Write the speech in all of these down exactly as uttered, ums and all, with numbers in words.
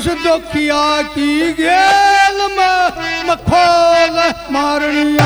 इस दुखिया की गेल में मखोल मारनिया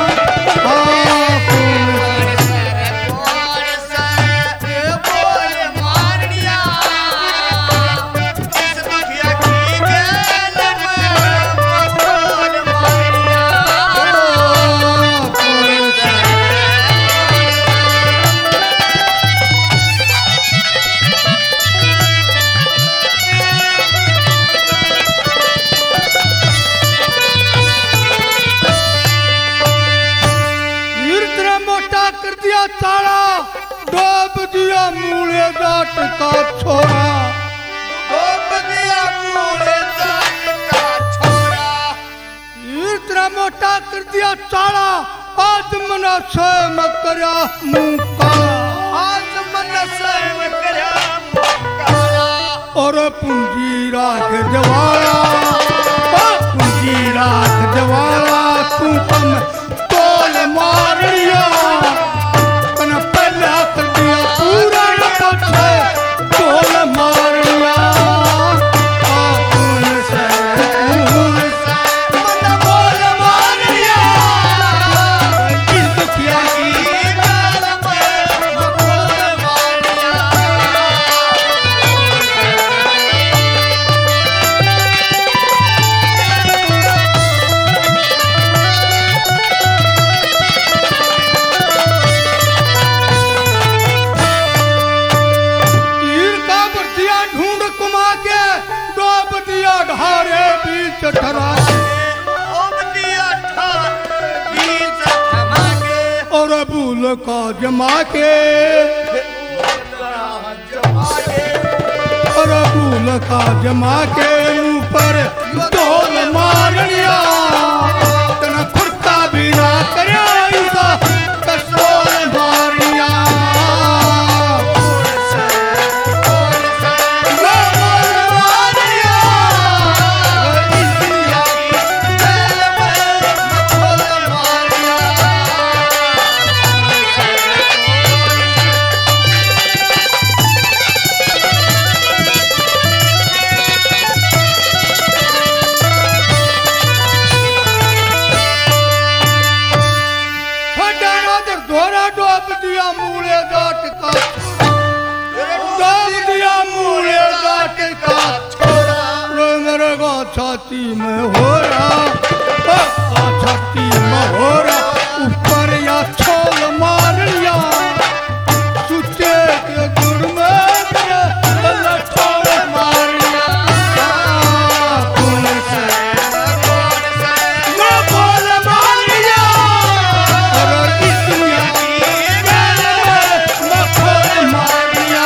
ताड़ा डोब दिया मूले डाट का छोरा डोब दिया मूले डाट का छोरा इतना मोटा कर दिया ताड़ा आज मना स्वयं करया मुका आज मना स्वयं करया मुका और पूंजी राख जवाला पूंजी राख जवाला तू कम तोल मारिया पूरा तोल मारिया बोल मारिया इस दुखिया की ढारे बीच ठरा और भूल का जमा के और भूल का जमा के ऊपर ढोल मारिया तना खुर्ता भी ना करया ऐसा कसोल मारिया छाती में हो रहा छाती में हो रहा ऊपर या छोल मार लिया सुचे के गुड़ में छोल मार लिया बोल मार लिया और इस दुनिया की छोल मार लिया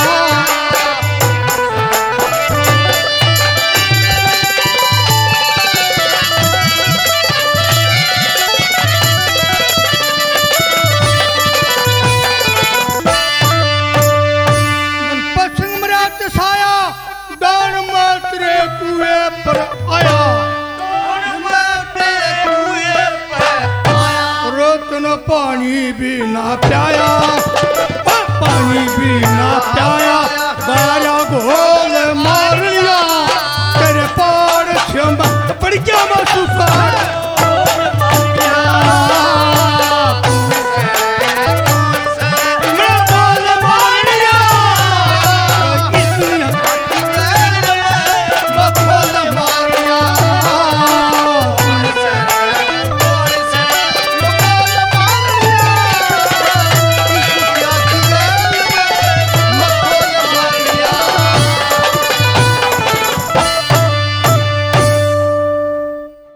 पानी भी ना प्याया पानी भी ना प्याया बारा घोल मार लिया तेरे पार पड़ गया मैं